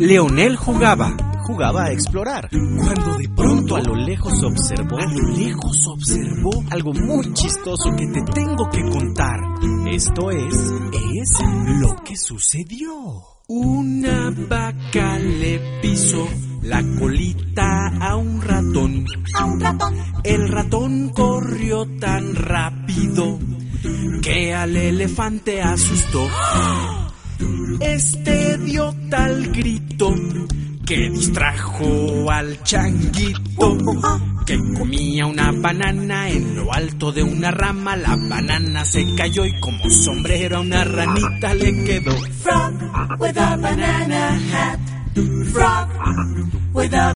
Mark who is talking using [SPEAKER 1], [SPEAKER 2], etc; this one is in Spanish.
[SPEAKER 1] Leonel jugaba
[SPEAKER 2] a explorar,
[SPEAKER 1] cuando de pronto
[SPEAKER 2] a lo lejos observó
[SPEAKER 1] algo muy chistoso que te tengo que contar.
[SPEAKER 2] Esto es
[SPEAKER 1] lo que sucedió. Una vaca le pisó la colita a un ratón. El ratón corrió tan rápido que al elefante asustó. Este dio tal grito que distrajo al changuito, que comía una banana en lo alto de una rama. La banana se cayó y como sombrero a una ranita le quedó.
[SPEAKER 3] Frog with a banana hat. Frog with a